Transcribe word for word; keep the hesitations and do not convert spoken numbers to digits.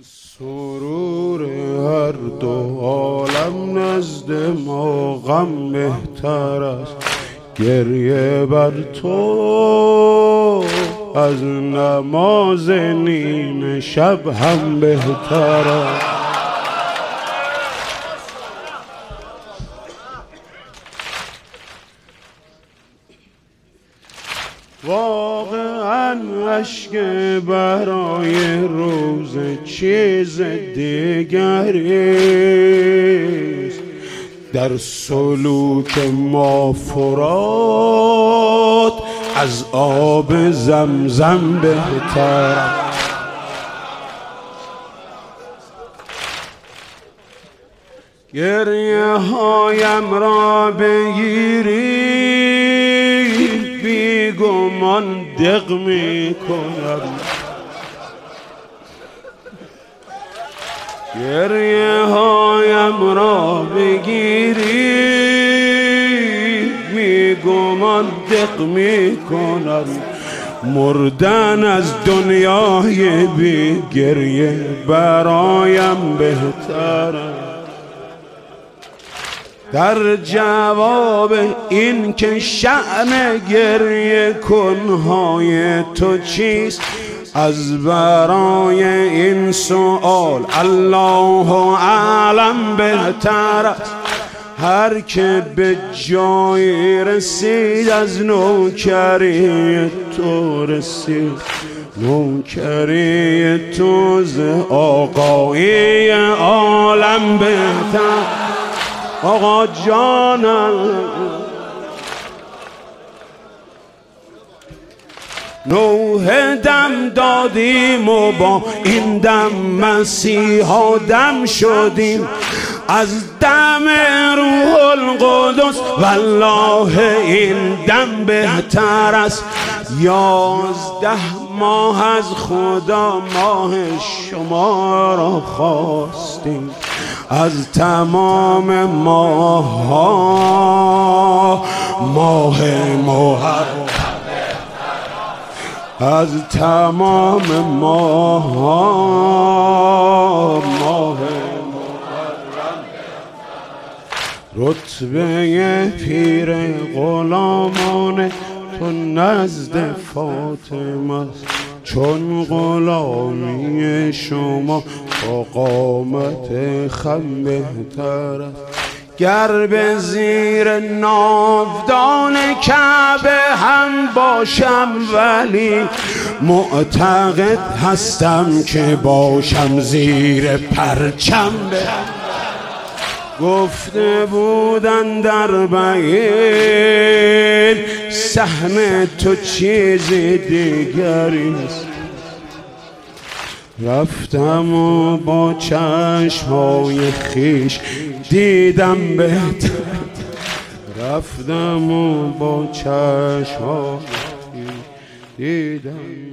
از سرور هر دو عالم نزد ما غم بهتر است. گریه بر تو از نماز نیمه شب هم بهتر است. واقعا اشک برای روز چیز دیگریست. در سلوک ما فرات از آب زمزم بهتر. گریه هایم را بگیری بیگمان دق می کنم. گریه هایم را بگیری بیگمان دق می کنم. مردن از دنیای بی گریه برایم بهتر. در جواب این که شأن گریه کنهای تو چیست، از برای این سؤال الله اعلم بهتر است. هر که به جایی رسید از نوکری تو رسید. نوکری تو ز آقای عالم بهتر. آقا جانم نوح دم دادیم و با این دم مسیحا دم شدیم. از دم روح القدس والله این دم بهتر است. یازده ماه از خدا ماه شما را خواستیم. از تمام ماه ها ماه محرم، از تمام ماه ها ماه محرم. رتبه پیر غلامان تو نزد فاطمه است. چون غلامی شما با قامت خم بهتر است. گر به زیر ناودان کعبه هم باشم ولی معتقد هستم که باشم زیر پرچم بهتر. گفته بودن در بیان سهم تو چیزی دیگریست. رفتم و با چشمای خیش دیدم بهتر. رفتم و با چشمای خیش دیدم